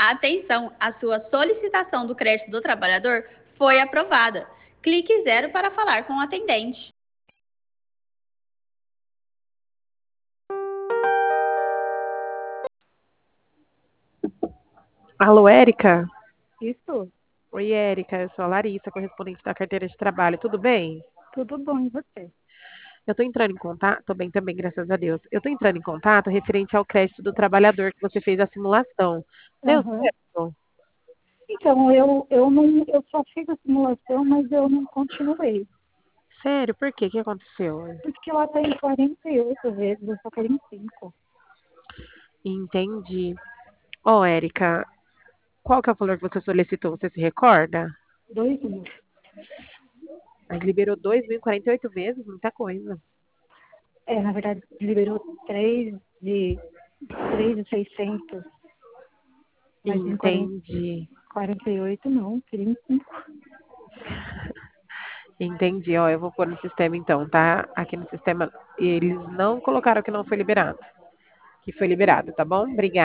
Atenção, a sua solicitação do crédito do trabalhador foi aprovada. Clique 0 para falar com o atendente. Alô, Érica? Isso, Oi, Érica, eu sou a Larissa, correspondente da carteira de trabalho, tudo bem? tudo bom, e você? Eu tô entrando em contato, tô bem também, graças a Deus. Eu tô entrando em contato referente ao crédito do trabalhador que você fez a simulação. Deu Aham. certo? Então, eu não, eu só fiz a simulação, mas eu não continuei. Sério, por quê? O que aconteceu? Porque ela tá em 48 vezes, eu só quero em 5. Entendi. Ó, Érica, qual que é o valor que você solicitou? Você se recorda? 2.000. Mas liberou 2.048 vezes, muita coisa. Na verdade, liberou 3.600, mas em Entendi. 48 não, queria em 5. Entendi, ó, eu vou pôr no sistema então, tá? Aqui no sistema eles não colocaram que não foi liberado, que foi liberado, tá bom? Obrigada.